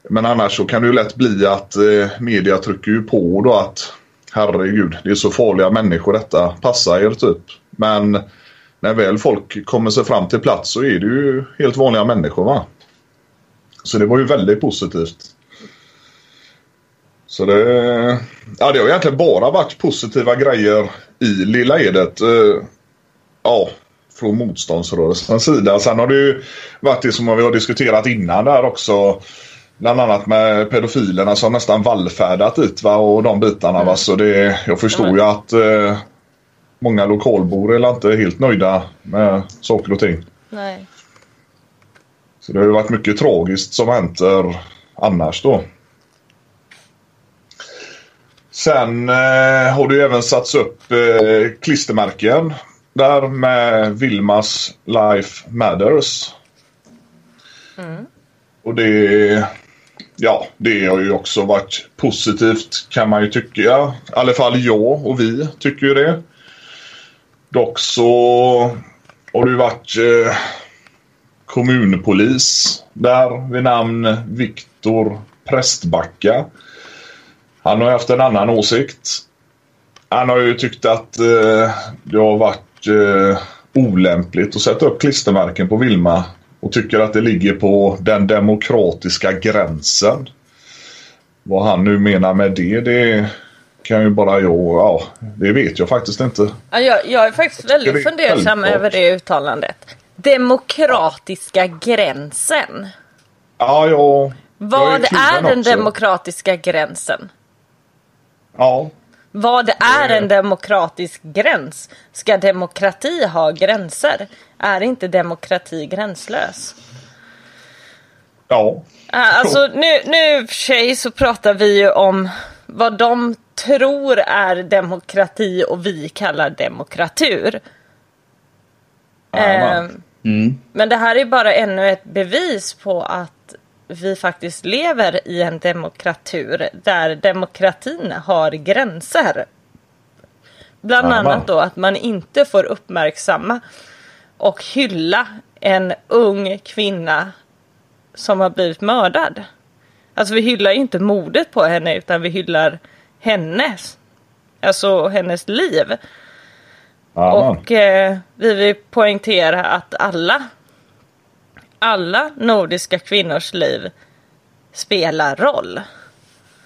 Men annars så kan det ju lätt bli att media trycker ju på då att herregud, det är så farliga människor, detta passar er typ. Men när väl folk kommer sig fram till plats så är det ju helt vanliga människor, va? Så det var ju väldigt positivt. Så det har egentligen bara varit positiva grejer i Lilla Edet. Från motståndsrörelsens sida. Sen har det ju varit det som vi har diskuterat innan där också. Bland annat med pedofilerna som nästan vallfärdat dit, va? Och de bitarna, va? Så jag förstår ju att många lokalbor är inte helt nöjda med saker och ting. Nej. Så det har ju varit mycket tragiskt som hänt annars då. Sen har det ju även satts upp klistermärken där med Vilmas Life Matters. Och det har ju också varit positivt, kan man ju tycka. I alla fall jag och vi tycker ju det. Dock så har det ju varit kommunpolis där vid namn Viktor Prästbacka. Han har haft en annan åsikt. Han har ju tyckt att det har varit olämpligt att sätta upp klistermärken på Vilma och tycker att det ligger på den demokratiska gränsen. Vad han nu menar med det kan ju bara det vet jag faktiskt inte. Jag är faktiskt väldigt fundersam över det uttalandet. Demokratiska gränsen. Vad är den demokratiska gränsen? Ja. Vad är en demokratisk gräns? Ska demokrati ha gränser? Är inte demokrati gränslös? Ja. Alltså nu för sig så pratar vi ju om vad de tror är demokrati och vi kallar demokratur. Men det här är bara ännu ett bevis på att vi faktiskt lever i en demokratur där demokratin har gränser. Bland annat då att man inte får uppmärksamma och hylla en ung kvinna som har blivit mördad. Alltså vi hyllar ju inte mordet på henne utan vi hyllar hennes liv. Och vi vill poängtera att alla nordiska kvinnors liv spelar roll.